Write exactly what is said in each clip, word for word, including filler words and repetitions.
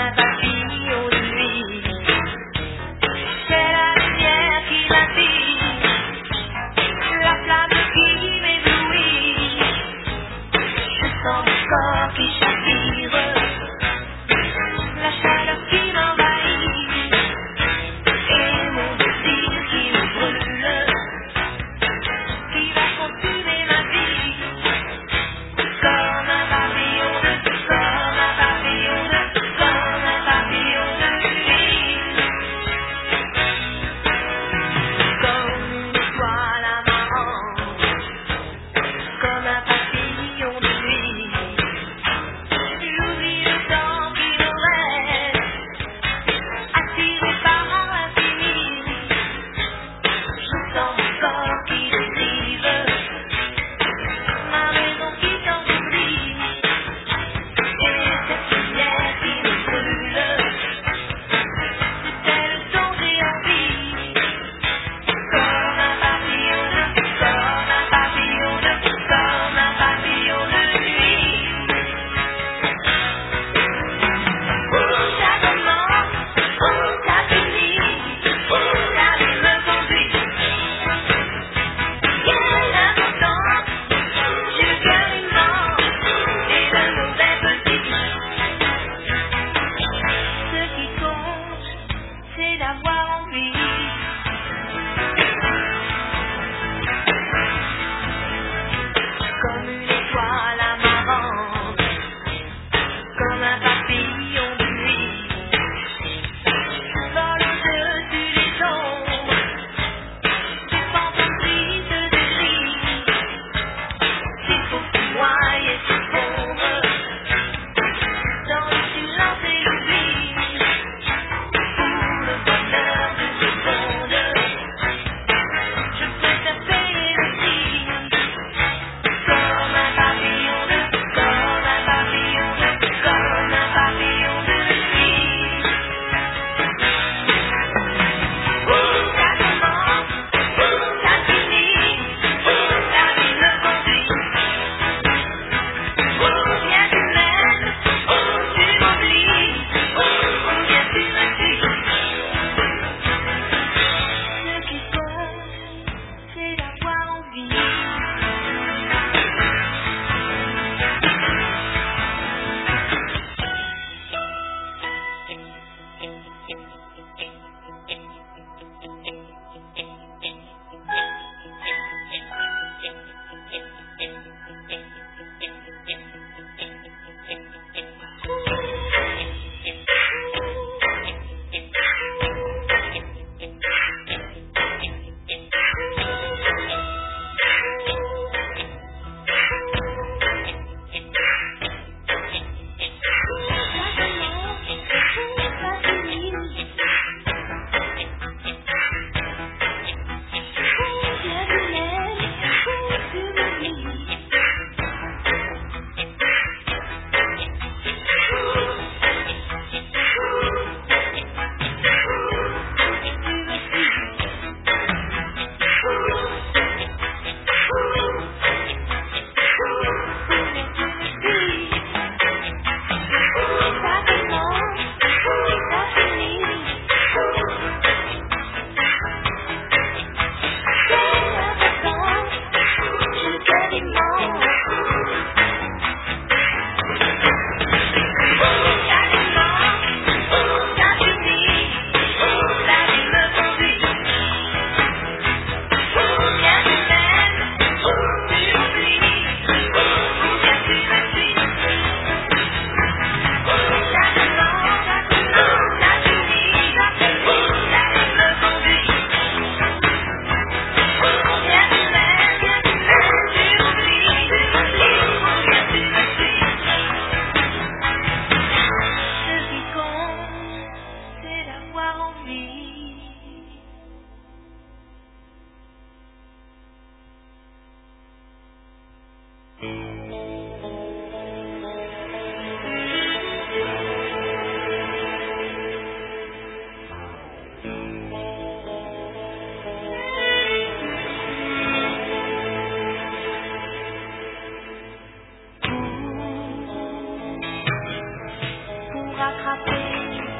un papillon de nuit. C'est la lumière qui m'attire, la flamme qui m'éblouit. Je sens mon corps qui chavire, la chaleur qui m'envahit, et mon désir qui me brûle, qui va consumer ma vie. Comme un papillon, comme un papillon, comme un papillon.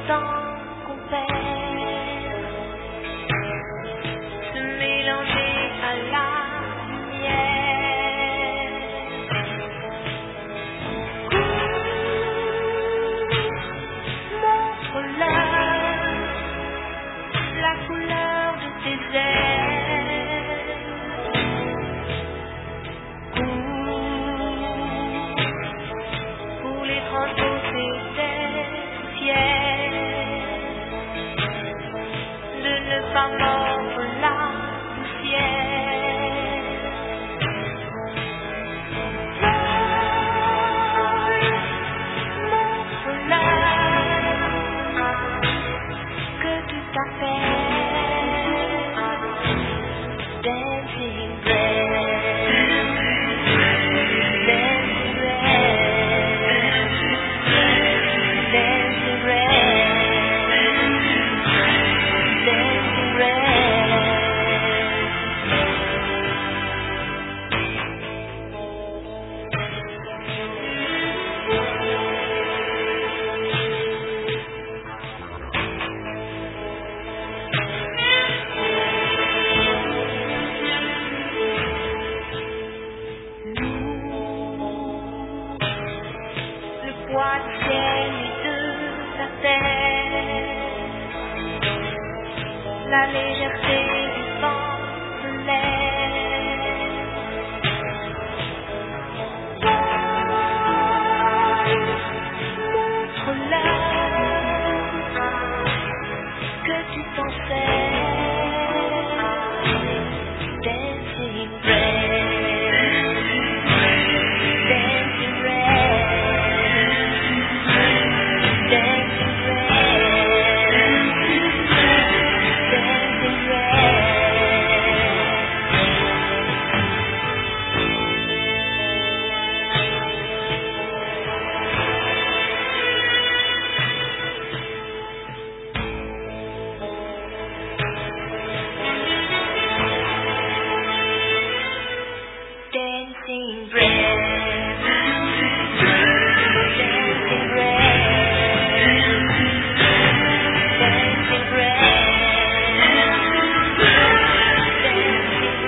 temps qu'on perd, se mélanger à la lumière. Montre-leur la couleur de tes ailes. Pour les transporter des ciels, de ne pas mordre la poussière. Montre-leur que tu t'appelles Dancing Bread, Dancing Bread, Dancing Bread, Dancing Bread. Le poids du ciel et de la terre, la légèreté du vent de l'air. Montre-leur que tu t'en sers. Dancing Bread, Dancing Bread, Dancing Bread, Dancing Bread. Dancing bread, dancing bread, dancing bread, dancing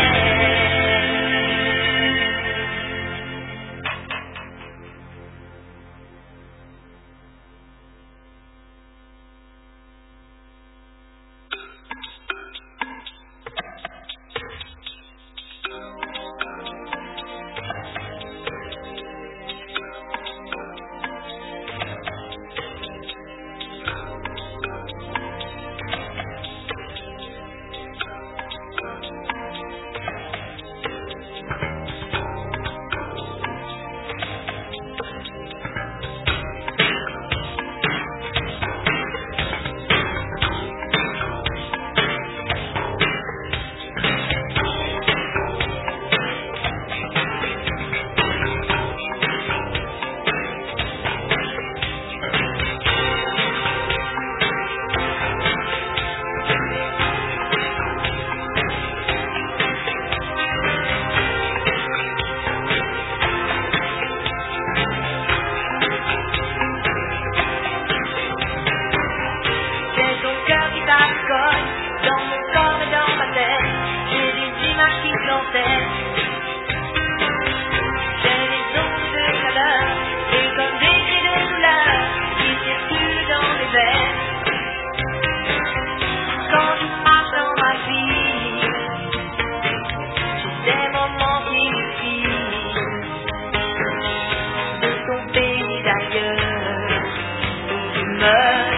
C'est ton cœur qui t'accorde dans mon corps et dans ma tête. J'ai des images qui s'enterrent. J'ai des ondes de chaleur et comme des cris de douleur qui circulent dans les veines. Quand je marche dans ma vie, j'ai des moments qui me fient de ton pays d'ailleurs où tu meurs.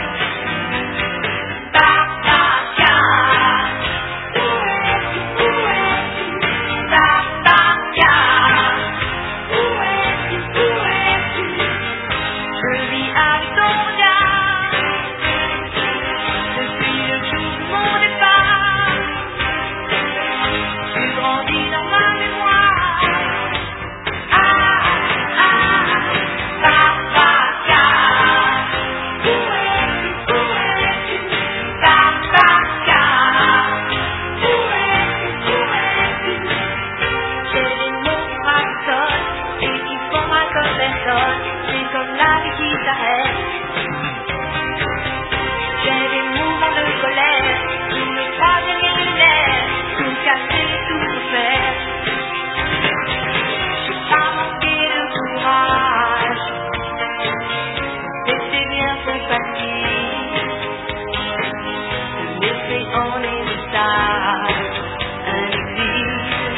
sympathie, de laisser en héritage un exil.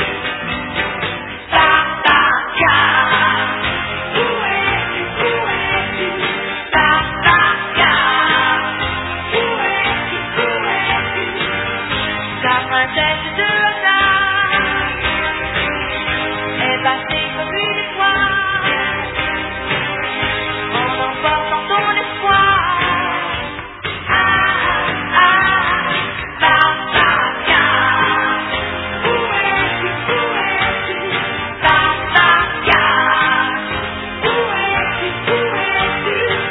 Tartaga, où es-tu, où es-tu? Tartaga, où es-tu, où es-tu? La princesse de hasard est passée comme une étoile en emportant ton espoir. Ah, ah, Tartaga, où es-tu, où es-tu? Tartaga, où es-tu, où es-tu?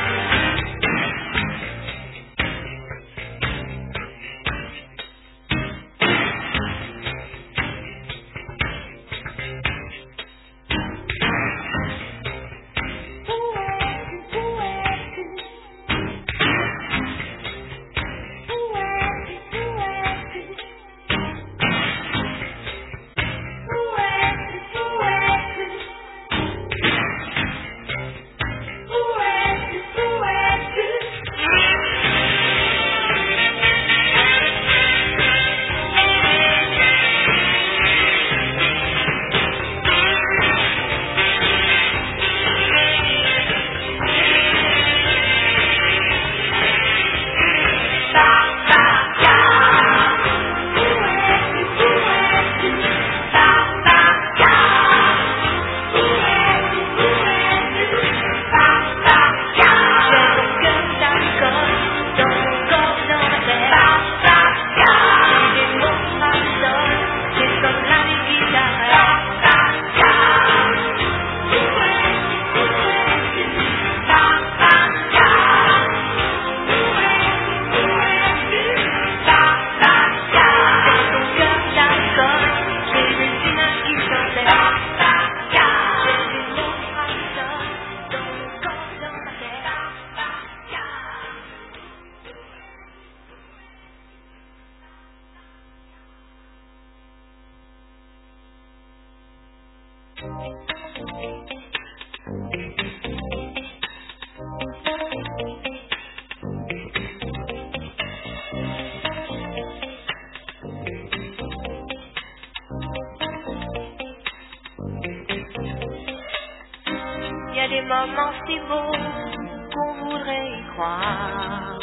Il y a des moments si beaux qu'on voudrait y croire.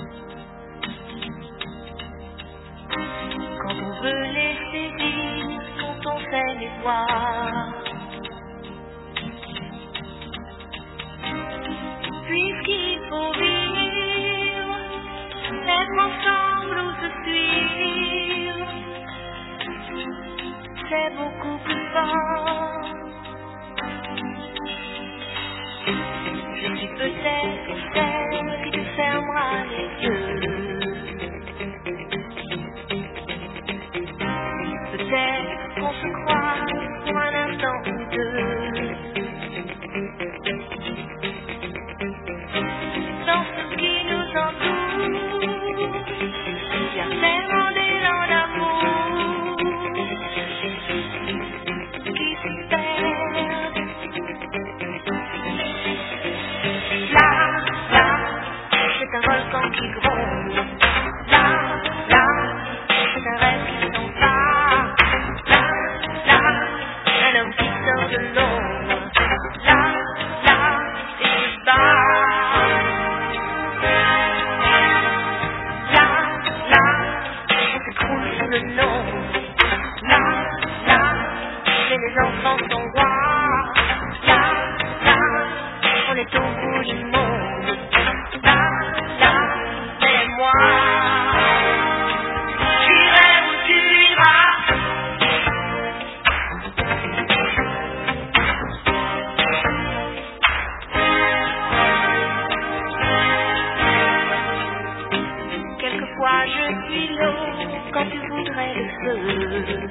Quand on veut les saisir, quand on sait les voir. Puisqu'il faut vivre, être ensemble ou se suivre, c'est beaucoup plus fort. Je suis peut-être celle qui te fermera les yeux. Peut-être qu'on se croise pour un instant ou deux. Dans ce qui nous entoure, il y a tellement d'élan d'amour qui se perdent. Là, là, c'est un volcan qui gronde. Là, là, c'est un rêve qui s'en va. Là, là, un homme qui sort de l'ombre. Là, là, et qui bat. Là, là, on s'écroule sous le nom. Là, là, c'est les enfants sont rois. Là, là, on est au bout du monde. Là, là, c'est moi. J'irai où tu iras. Quelquefois je suis l'eau quand tu voudrais le feu.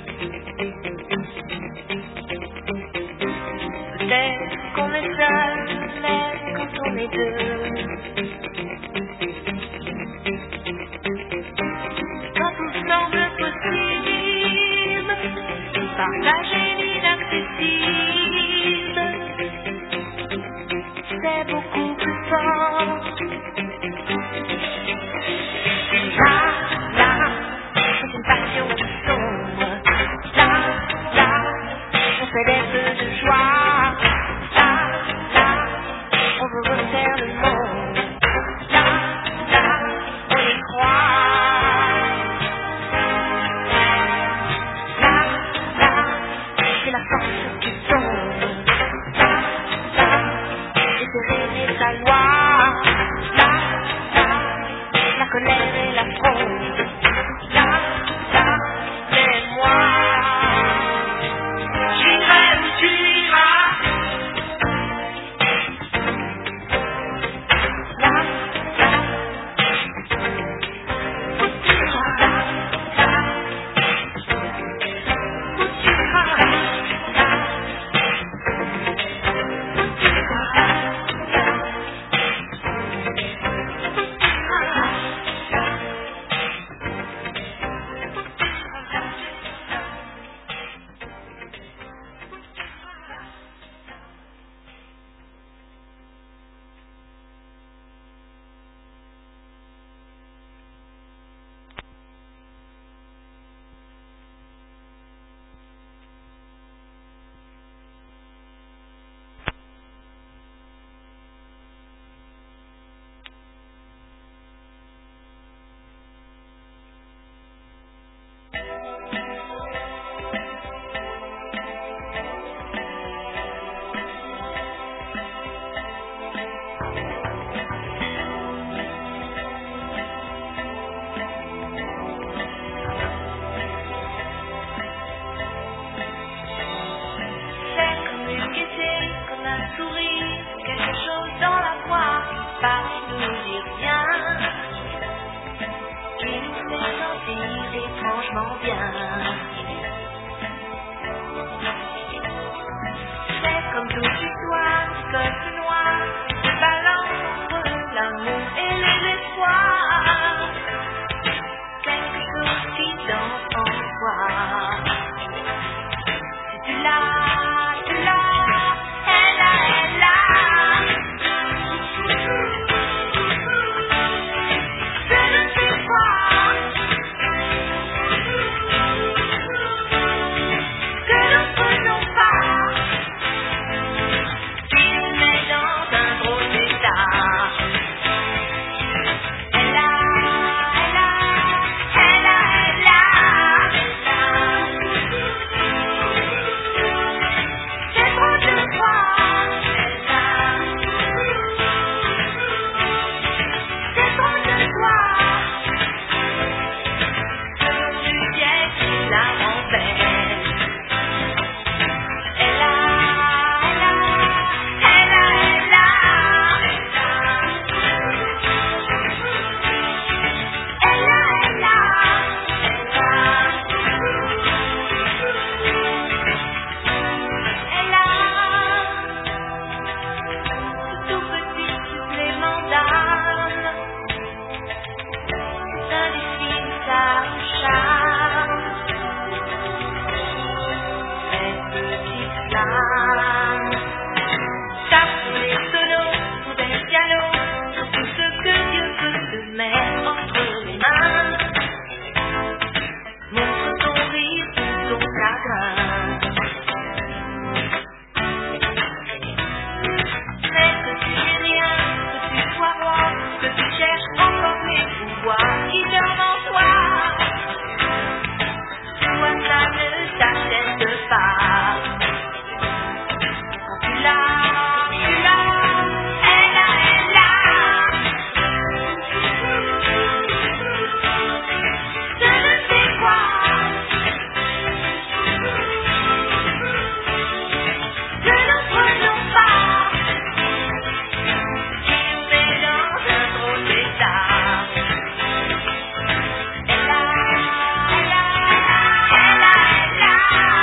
Peut-être qu'on est seul, mais quand on est deux. Quand tout semble possible, partager l'inaccessible, c'est beaucoup plus fort. vachement bien. C'est comme tout du soir, que du noir, se balance entre l'amour et les espoirs. Quelque chose qui danse en toi. Si tu l'as, tu l'as, elle a, elle a. Je ne sais pas que nous prenons pas. Il me met dans un drôle d'état. Elle a, elle a, elle a, elle a. C'est trop de fois. Elle a. C'est trop de toi. Ce nom du ciel qui la rend belle. Elle a, elle a, elle a, elle a. Elle a, elle a, elle a. Elle a ce tout petit supplément d'âme. C'est indécis, ça me charme. Cette petite flamme tape sur les solos, sur des pianos, sur tout ce que Dieu peut te mettre entre les mains. Montre ton rire, tout ton chagrin. Mais que tu n'es rien, que tu sois roi, que tu cherches encore les pouvoirs qui dorment en toi. Toi, ça ne t'achète pas. Quand tu l'as, tu l'as, elle a, elle a. Je ne sais quoi. Que nous prenons pas. Il nous met dans un drôle d'état. Elle a, elle a, elle a, elle a.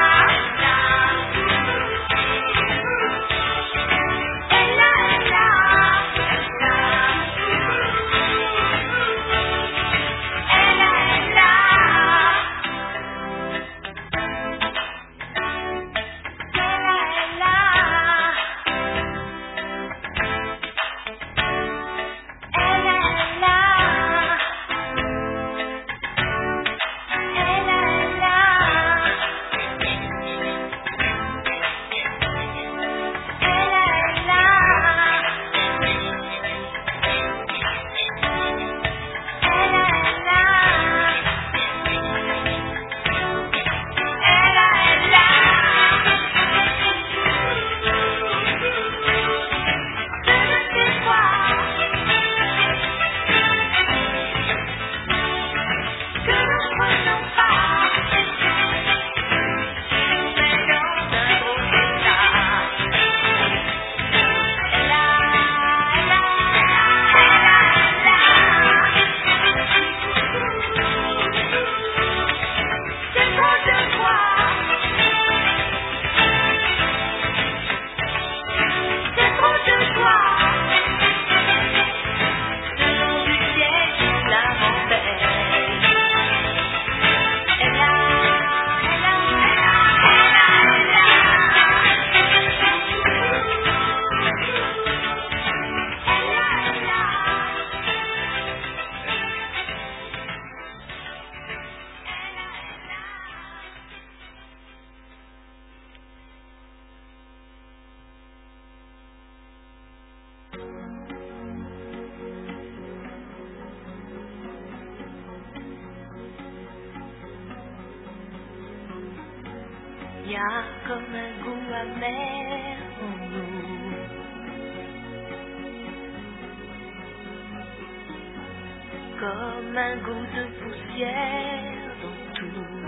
Elle a, elle a, elle a. Elle a, elle y a comme un goût amer en nous, comme un goût de poussière dans tout,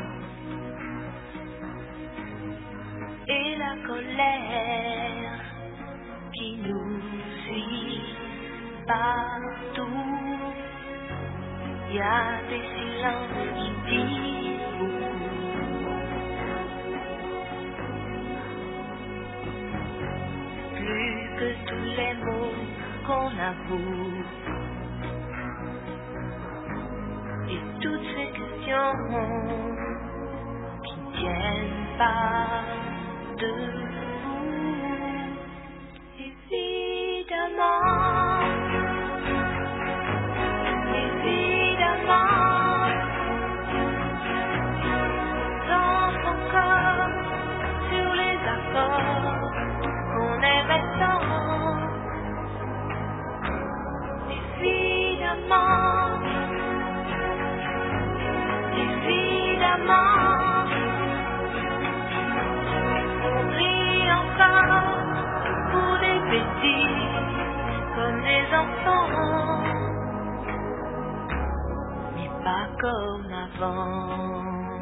et la colère qui nous suit partout. Y a des silences qui disent à vous. Et toutes ces questions qui ne tiennent pas de vous, évidemment, évidemment, dans son corps, sur les accords qu'on aimait tant, évidemment, évidemment, on rit encore pour des bêtises comme des enfants, mais pas comme avant.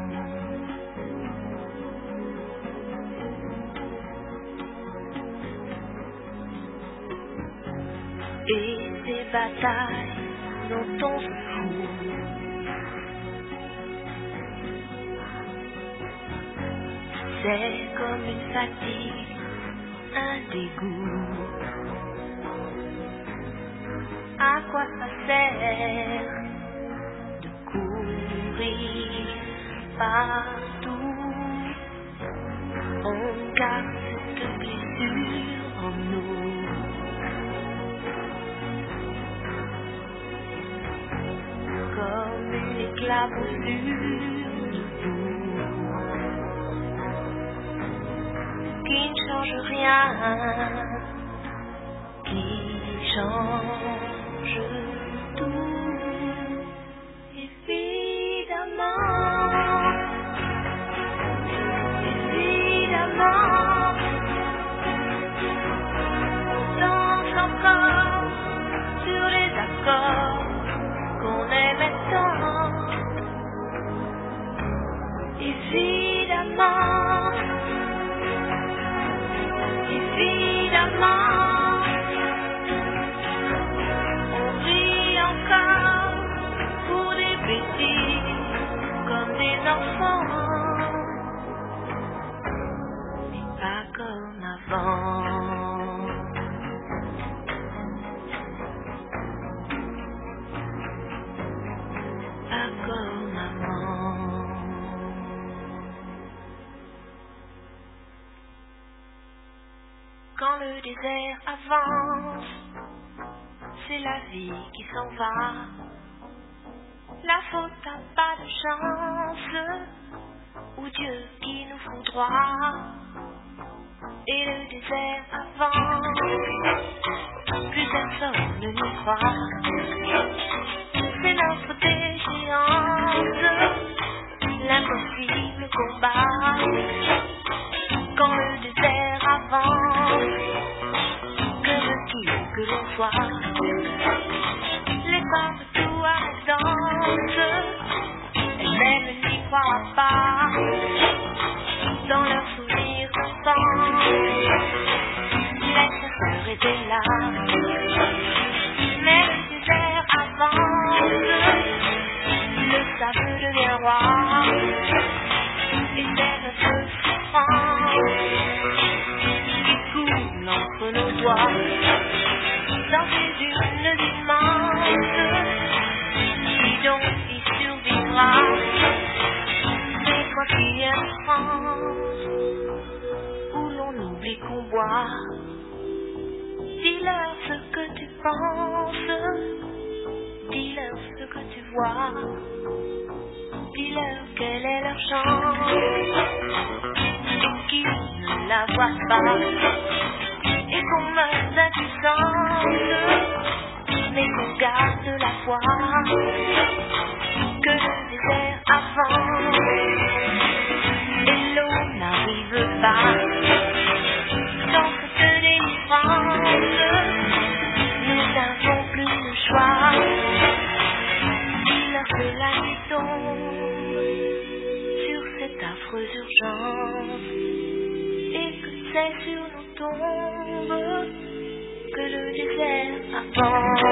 Et ces batailles dont on se fout, c'est comme une fatigue, un dégoût. À quoi ça sert de courir partout? On garde cette blessure en nous. Comme une éclaboussure de boue qui ne change rien, qui change tout. Évidemment, évidemment, on danse encore sur les accords qu'on aimait tant, évidemment, évidemment, on rit encore pour des bêtises comme des enfants, mais pas comme avant. Pas comme avant. Quand le désert avance, c'est la vie qui s'en va. La faute n'a pas de chance, ou Dieu qui nous fout droit. Et le désert avance, plus personne ne nous croit. C'est notre déchéance, l'impossible combat. Quand le désert avance, que veux-tu que l'on soit? Les femmes tout arrêtantes, elles-mêmes n'y croient pas. Dans leurs souvenirs d'enfance, les chercheurs étaient là. Mais le désert avance, le sable devient roi, et c'est notre souffrance qui coule entre nos doigts, dans ces dunes immenses, qui donc y survivra? C'est toi qui aimes France, où l'on oublie qu'on boit. Dis-leur ce que tu penses, dis-leur ce que tu vois, dis-leur quelle est leur chance, et qui ne la voit pas, et qu'on meurt d'impuissance, mais qu'on garde la foi, que le désert avance, et l'eau n'arrive pas. Dans cette délivrance, nous n'avons plus le choix. Dis-leur que la nuit tombe sur cette affreuse urgence, et que c'est sur nos tombes que le désert avance.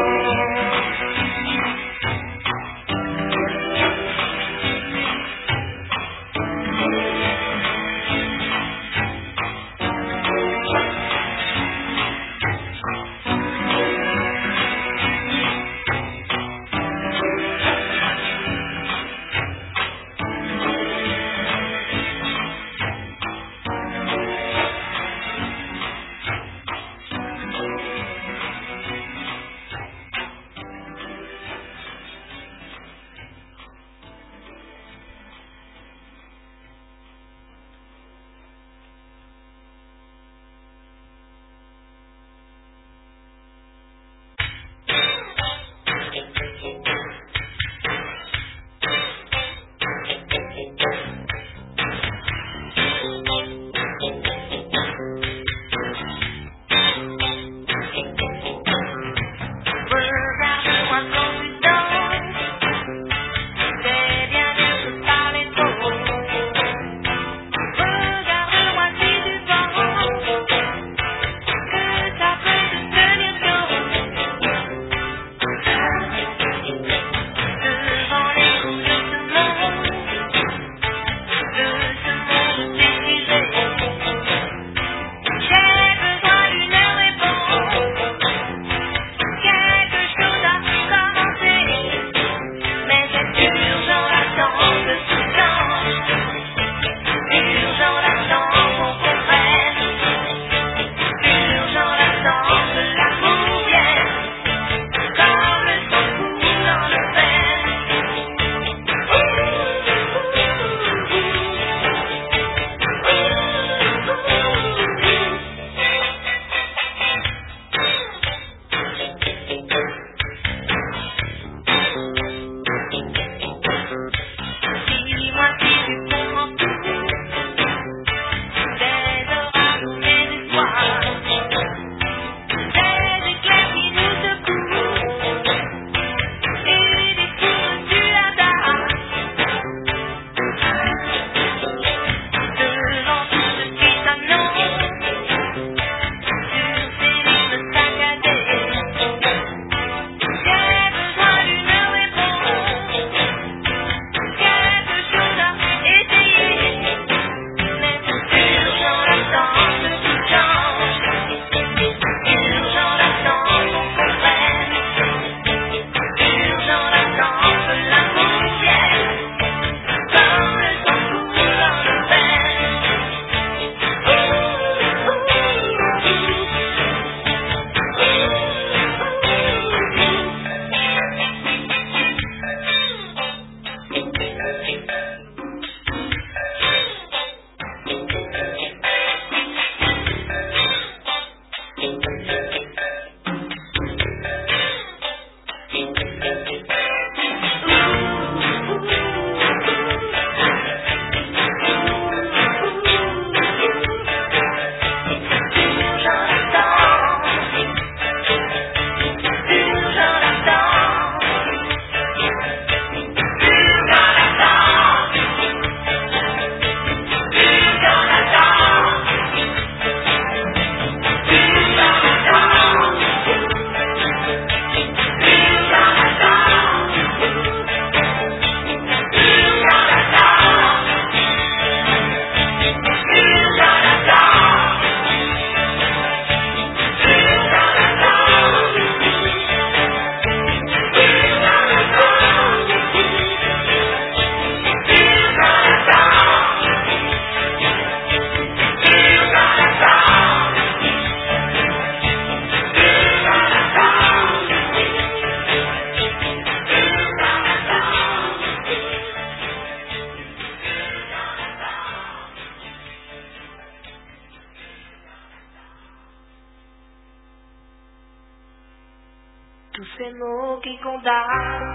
ces mots qui condamnent,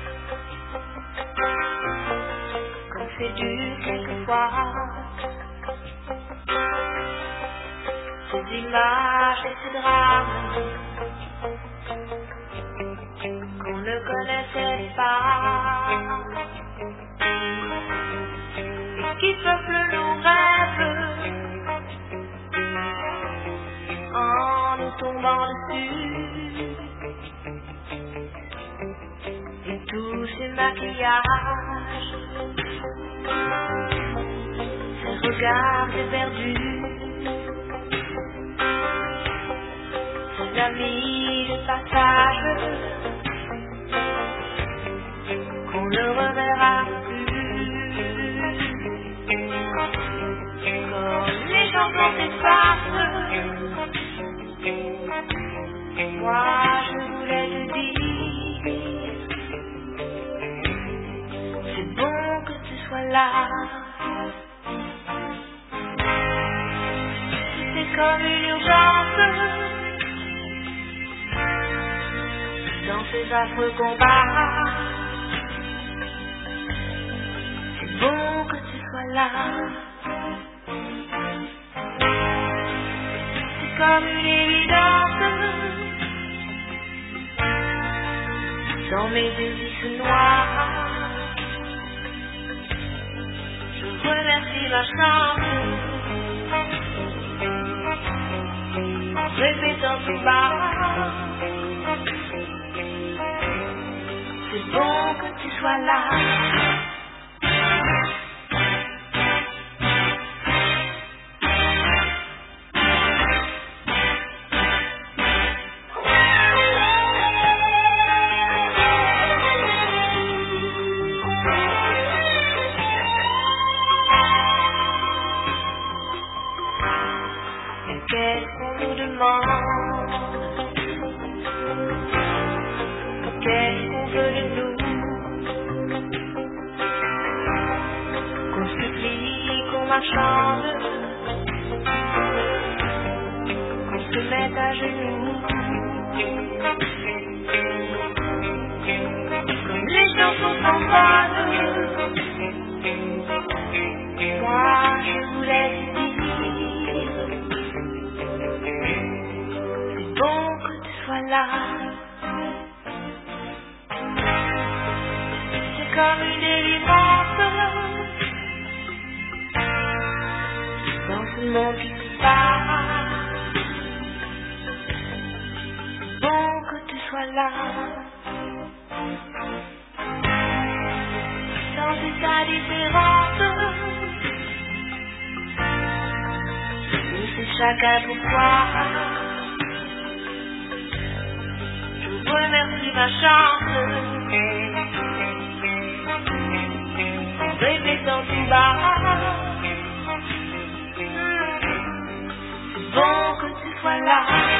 comme c'est dur quelquefois, ces images et ces drames qu'on ne connaissait pas et qui peuplent nos rêves en nous tombant dessus. Et tous ces maquillages, ces regards éperdus, ces amis de passage qu'on ne reverra plus. Comme les chansons s'effacent, moi je voulais te dire, c'est bon que tu sois là. C'est comme une urgence dans ces affreux combats. C'est bon que tu sois là. C'est comme une évidence dans mes yeux qui se noient. Je remercie ma chance en répétant tout bas. C'est bon que tu sois là. Qu'est-ce qu'on nous demande? Qu'est-ce qu'on veut de nous? Qu'on supplie, qu'on marchande, qu'on se mette à genoux, comme les chansons s'envolent. Moi je voulais te dire, c'est bon que tu sois là. C'est comme une délivrance dans ce monde qui se passe. C'est bon que tu sois là. Dans cette indifférence où c'est chacun pour soi. Je remercie ma chance en répétant tout bas. C'est bon que tu sois là.